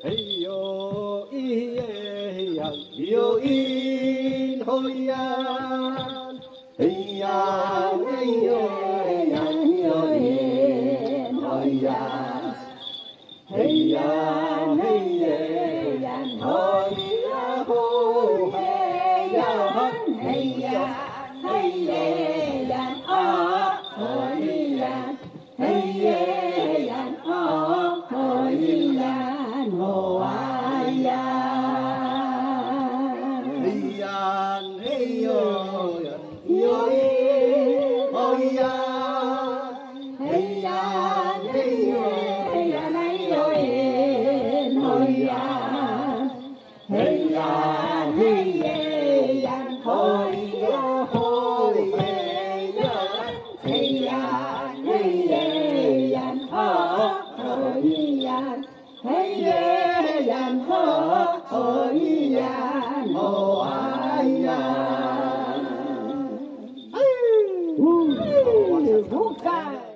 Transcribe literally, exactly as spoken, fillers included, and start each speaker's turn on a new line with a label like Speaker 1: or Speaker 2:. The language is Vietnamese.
Speaker 1: hey yo i hey ya yo in hoi ya hey ya hey yo hey ya yo in hoi ya hey ya hey ya hoi ya ho hey ya hey ya hey ya a hoi ya hey ya a hoi ya ho ai ya hey ya hey yo yo hoi ya hey ya hey yo hey ya yo hoi ya hey ya hey ya hoi ya hoi ya hey ya hey ya ho hoi ya hey ya ho hoi ya ho ai ya Woo! Woo!